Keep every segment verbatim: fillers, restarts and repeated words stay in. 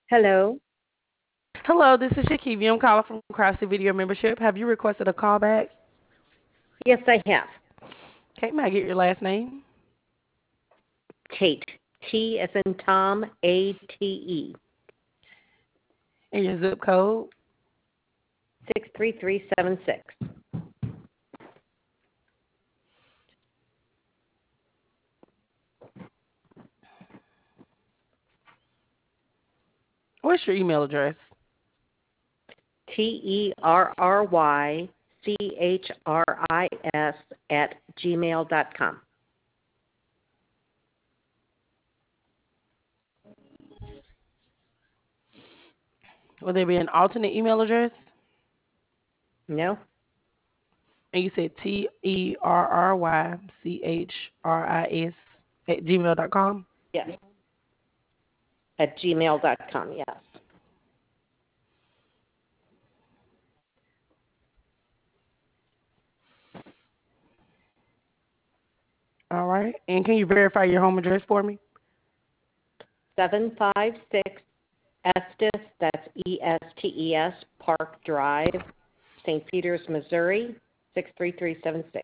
Hello. Hello, this is Shakivia. I'm calling from Craftsy Video Membership. Have you requested a callback? Yes, I have. Okay, may I get your last name? Tate. T as in Tom, A T E. And your zip code? six three three seven six. What's your email address? T E R R Y C H R I S at gmail dot com. Will there be an alternate email address? No? And you said T E R R Y C H R I S at gmail dot com? Yes. At gmail dot com, yes. All right. And can you verify your home address for me? seven five six Estes, that's E S T E S, Park Drive, Saint Peters, Missouri, six three three seven six.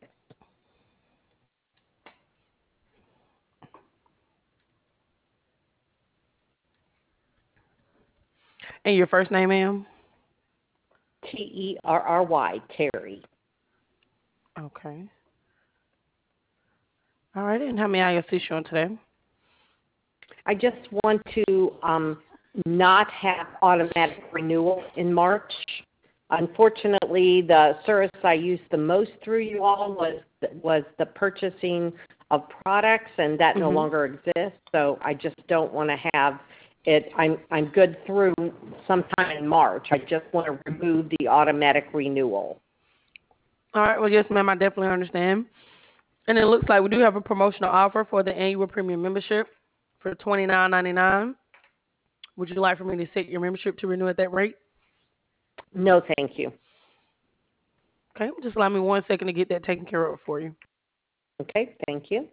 And your first name, ma'am? T E R R Y, Terry. Okay. All right. And how may I assist you on today? I just want to um, not have automatic renewal in March. Unfortunately, the service I used the most through you all was was the purchasing of products, and that no Mm-hmm. longer exists. So I just don't want to have it. I'm I'm good through sometime in March. I just want to remove the automatic renewal. All right. Well, yes, ma'am. I definitely understand. And it looks like we do have a promotional offer for the annual premium membership for twenty-nine ninety-nine. Would you like for me to set your membership to renew at that rate? No, thank you. Okay, just allow me one second to get that taken care of for you. Okay, thank you.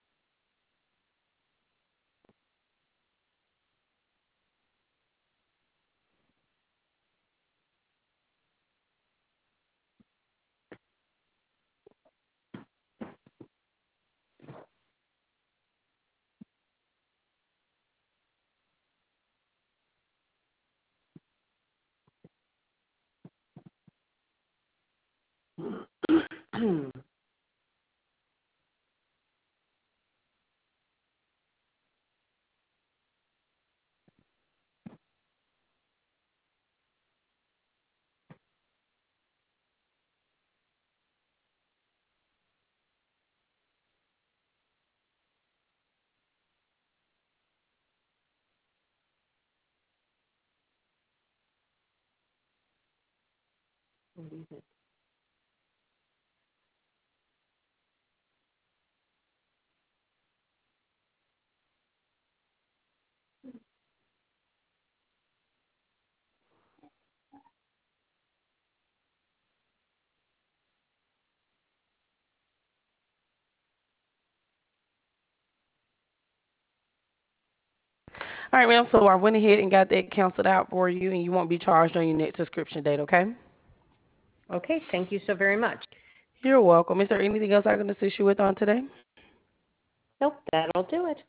All right, ma'am. So I went ahead and got that canceled out for you, and you won't be charged on your next subscription date, okay? Okay, thank you so very much. You're welcome. Is there anything else I can assist you with on today? Nope, that'll do it.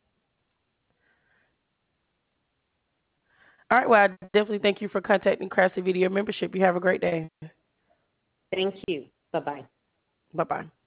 All right, well, I definitely thank you for contacting Craftsy Video Membership. You have a great day. Thank you. Bye-bye. Bye-bye.